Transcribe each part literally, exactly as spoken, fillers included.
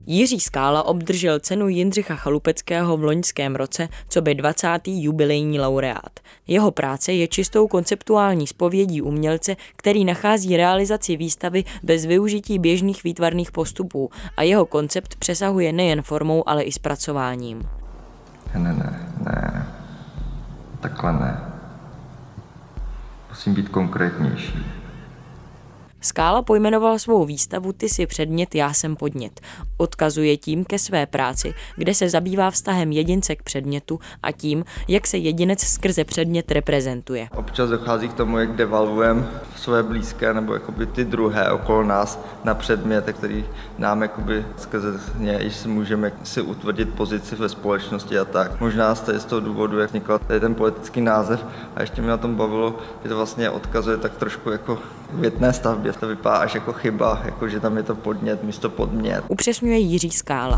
Jiří Skála obdržel cenu Jindřicha Chalupeckého v loňském roce coby dvacátý jubilejní laureát. Jeho práce je čistou konceptuální zpovědí umělce, který nachází realizaci výstavy bez využití běžných výtvarných postupů a jeho koncept přesahuje nejen formou, ale i zpracováním. Ne, ne, ne, takhle ne. Musím být konkrétnější. Skála pojmenoval svou výstavu Ty jsi předmět, já jsem podnět. Odkazuje tím ke své práci, kde se zabývá vztahem jedince k předmětu a tím, jak se jedinec skrze předmět reprezentuje. Občas dochází k tomu, jak devalvujeme své blízké nebo jakoby ty druhé okolo nás na předmět, který nám jakoby skrze něj si můžeme si utvrdit pozici ve společnosti a tak. Možná z toho důvodu, jak vznikl tady ten poetický název a ještě mě na tom bavilo, že to vlastně odkazuje tak trošku jako větné stavbě. To vypadá až jako chyba, jako že tam je to podnět místo podmět. Upřesňuje Jiří Skála.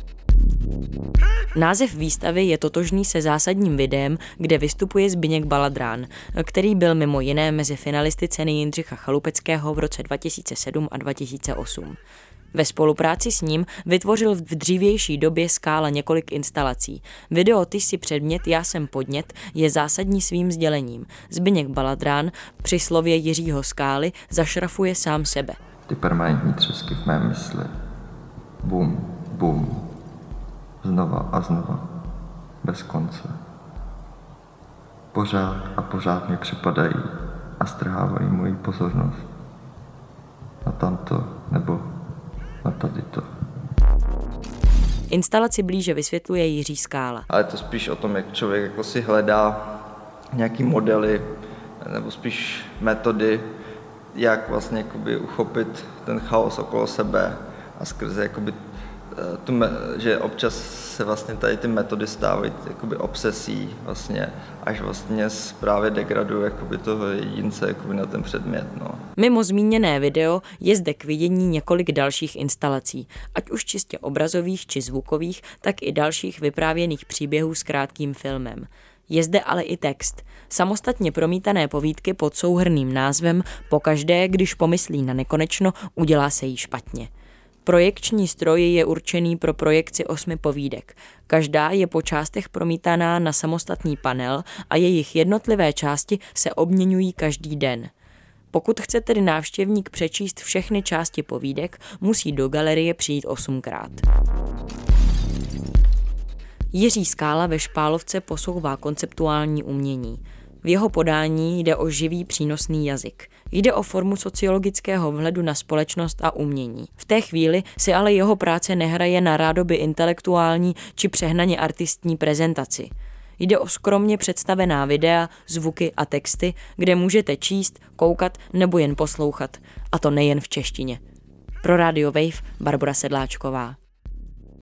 Název výstavy je totožný se zásadním videem, kde vystupuje Zbyněk Baladrán, který byl mimo jiné mezi finalisty ceny Jindřicha Chalupeckého v roce dva tisíce sedm a dva tisíce osm. Ve spolupráci s ním vytvořil v dřívější době Skála několik instalací. Video Ty jsi předmět, já jsem podnět je zásadní svým sdělením. Zbyněk Baladrán při slově Jiřího Skály zašrafuje sám sebe. Ty permanentní třesky v mé mysli. Bum, bum. Znova a znova. Bez konce. Pořád a pořád mi připadají a strhávají moji pozornost. Na tamto nebo a tady to. Instalaci blíže vysvětluje Jiří Skála. Ale to spíš o tom, jak člověk jako si hledá nějaký modely nebo spíš metody, jak vlastně jakoby uchopit ten chaos okolo sebe a skrze jakoby tu, že občas se vlastně tady ty metody stávají jakoby obsesí vlastně, až vlastně právě degradují jakoby toho jedince jakoby na ten předmět. No. Mimo zmíněné video je zde k vidění několik dalších instalací, ať už čistě obrazových či zvukových, tak i dalších vyprávěných příběhů s krátkým filmem. Je zde ale i text. Samostatně promítané povídky pod souhrnným názvem Pokaždé, když pomyslí na nekonečno, udělá se jí špatně. Projekční stroj je určený pro projekci osmi povídek. Každá je po částech promítaná na samostatný panel a jejich jednotlivé části se obměňují každý den. Pokud chce tedy návštěvník přečíst všechny části povídek, musí do galerie přijít osmkrát. Jiří Skála ve Špálovce posouvá konceptuální umění. V jeho podání jde o živý přínosný jazyk. Jde o formu sociologického vhledu na společnost a umění. V té chvíli si ale jeho práce nehraje na rádoby intelektuální či přehnaně artistní prezentaci. Jde o skromně představená videa, zvuky a texty, kde můžete číst, koukat nebo jen poslouchat. A to nejen v češtině. Pro Radio Wave Barbora Sedláčková.